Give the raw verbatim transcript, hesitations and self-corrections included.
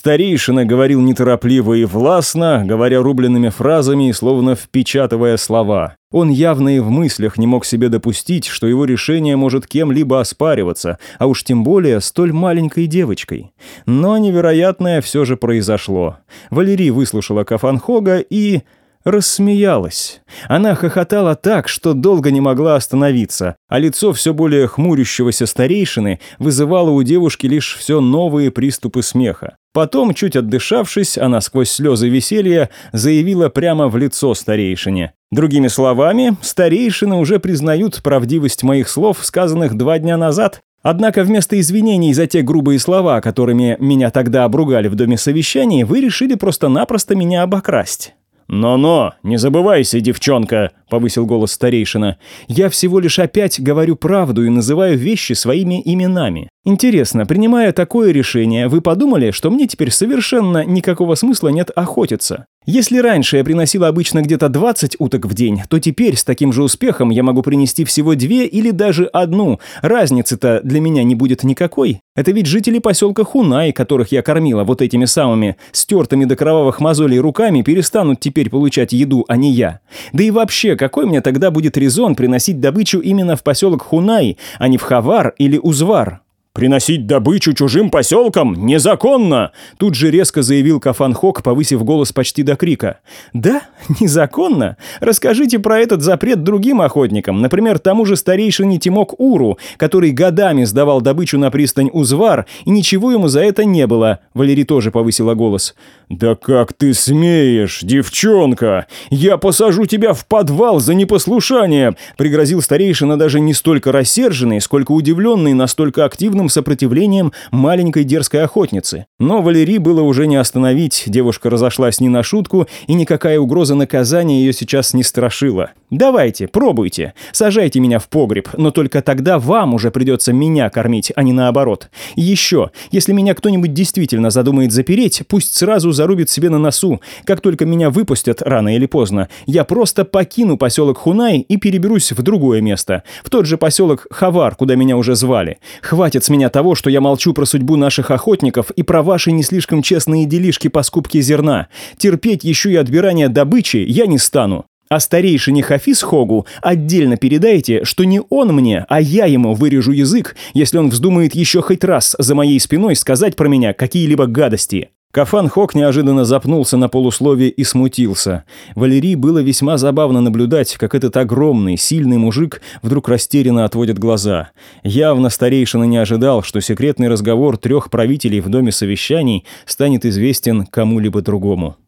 Старейшина говорил неторопливо и властно, говоря рубленными фразами и словно впечатывая слова. Он явно и в мыслях не мог себе допустить, что его решение может кем-либо оспариваться, а уж тем более столь маленькой девочкой. Но невероятное все же произошло. Валерий выслушала Кафанхога и... рассмеялась. Она хохотала так, что долго не могла остановиться, а лицо все более хмурящегося старейшины вызывало у девушки лишь все новые приступы смеха. Потом, чуть отдышавшись, она сквозь слезы веселья заявила прямо в лицо старейшине. Другими словами, старейшины уже признают правдивость моих слов, сказанных два дня назад. Однако вместо извинений за те грубые слова, которыми меня тогда обругали в доме совещаний, вы решили просто-напросто меня обокрасть. «Но-но, не забывайся, девчонка», — повысил голос старейшина. «Я всего лишь опять говорю правду и называю вещи своими именами. Интересно, принимая такое решение, вы подумали, что мне теперь совершенно никакого смысла нет охотиться? Если раньше я приносила обычно где-то двадцать уток в день, то теперь с таким же успехом я могу принести всего две или даже одну. Разницы-то для меня не будет никакой. Это ведь жители поселка Хунай, которых я кормила вот этими самыми стертыми до кровавых мозолей руками, перестанут теперь получать еду, а не я. Да и вообще, какой мне тогда будет резон приносить добычу именно в поселок Хунай, а не в Хавар или Узвар?» «Приносить добычу чужим поселкам незаконно!» Тут же резко заявил Кафанхог, повысив голос почти до крика. «Да? Незаконно? Расскажите про этот запрет другим охотникам, например, тому же старейшине Тимок Уру, который годами сдавал добычу на пристань Узвар, и ничего ему за это не было». Валерий тоже повысила голос. «Да как ты смеешь, девчонка! Я посажу тебя в подвал за непослушание!» Пригрозил старейшина, даже не столько рассерженный, сколько удивленный настолько активным сопротивлением маленькой дерзкой охотницы. Но Валерий было уже не остановить, девушка разошлась не на шутку, и никакая угроза наказания ее сейчас не страшила. «Давайте, пробуйте, сажайте меня в погреб, но только тогда вам уже придется меня кормить, а не наоборот. И еще, если меня кто-нибудь действительно задумает запереть, пусть сразу зарубит себе на носу. Как только меня выпустят рано или поздно, я просто покину поселок Хунай и переберусь в другое место, в тот же поселок Хавар, куда меня уже звали. Хватит с меня того, что я молчу про судьбу наших охотников и про ваши не слишком честные делишки по скупке зерна. Терпеть еще и отбирание добычи я не стану. А старейшине Хафиз Хогу отдельно передайте, что не он мне, а я ему вырежу язык, если он вздумает еще хоть раз за моей спиной сказать про меня какие-либо гадости». Кафанхог неожиданно запнулся на полусловие и смутился. Валерии было весьма забавно наблюдать, как этот огромный, сильный мужик вдруг растерянно отводит глаза. Явно старейшина не ожидал, что секретный разговор трех правителей в доме совещаний станет известен кому-либо другому.